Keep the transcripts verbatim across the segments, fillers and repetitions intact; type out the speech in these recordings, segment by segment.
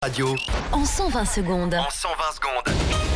Radio En cent vingt secondes. en cent vingt secondes.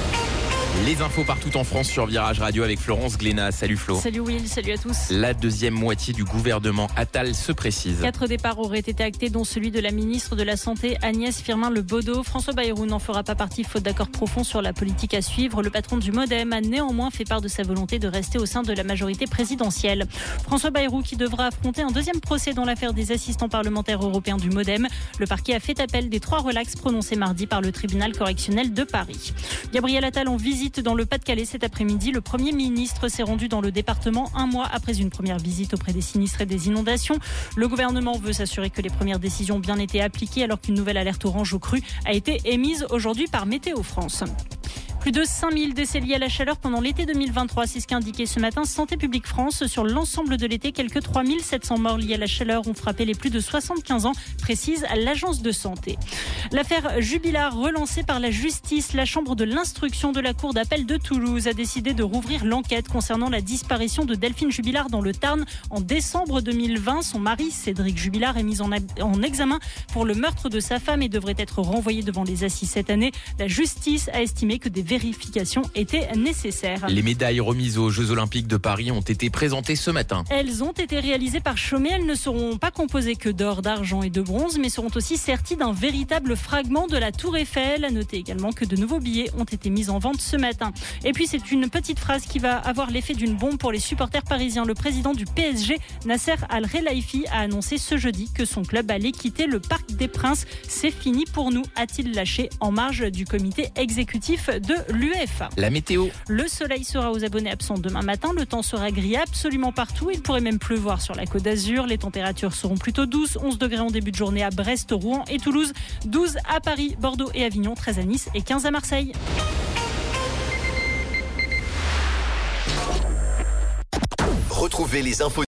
Les infos partout en France sur Virage Radio avec Florence Glénat. Salut Flo. Salut Will, salut à tous. La deuxième moitié du gouvernement Attal se précise. Quatre départs auraient été actés, dont celui de la ministre de la Santé Agnès Firmin-Le François Bayrou n'en fera pas partie, faute d'accord profond sur la politique à suivre. Le patron du Modem a néanmoins fait part de sa volonté de rester au sein de la majorité présidentielle. François Bayrou qui devra affronter un deuxième procès dans l'affaire des assistants parlementaires européens du Modem. Le parquet a fait appel des trois relax prononcés mardi par le tribunal correctionnel de Paris. Gabriel Attal en visite dans le Pas-de-Calais cet après-midi. Le Premier ministre s'est rendu dans le département un mois après une première visite auprès des sinistrés des inondations. Le gouvernement veut s'assurer que les premières décisions ont bien été appliquées alors qu'une nouvelle alerte orange aux crues a été émise aujourd'hui par Météo France. Plus de cinq mille décès liés à la chaleur pendant l'été deux mille vingt-trois, c'est ce qu'a indiqué ce matin Santé publique France. Sur l'ensemble de l'été, quelques trois mille sept cents morts liés à la chaleur ont frappé les plus de soixante-quinze ans, précise l'Agence de santé. L'affaire Jubilard relancée par la justice, la chambre de l'instruction de la cour d'appel de Toulouse a décidé de rouvrir l'enquête concernant la disparition de Delphine Jubilard dans le Tarn en décembre deux mille vingt. Son mari, Cédric Jubilard, est mis en, en examen pour le meurtre de sa femme et devrait être renvoyé devant les assises cette année. La justice a estimé que des vérifications étaient nécessaires. Les médailles remises aux Jeux Olympiques de Paris ont été présentées ce matin. Elles ont été réalisées par Chaumet. Elles ne seront pas composées que d'or, d'argent et de bronze, mais seront aussi serties d'un véritable fragment de la Tour Eiffel. À noter également que de nouveaux billets ont été mis en vente ce matin. Et puis c'est une petite phrase qui va avoir l'effet d'une bombe pour les supporters parisiens. Le président du P S G, Nasser Al-Khelaifi, a annoncé ce jeudi que son club allait quitter le Parc des Princes. C'est fini pour nous, a-t-il lâché en marge du comité exécutif de l'U E F A. La météo. Le soleil sera aux abonnés absents demain matin. Le temps sera gris absolument partout. Il pourrait même pleuvoir sur la Côte d'Azur. Les températures seront plutôt douces. onze degrés en début de journée à Brest, Rouen et Toulouse. douze à Paris, Bordeaux et Avignon. treize à Nice et quinze à Marseille. Retrouvez les infos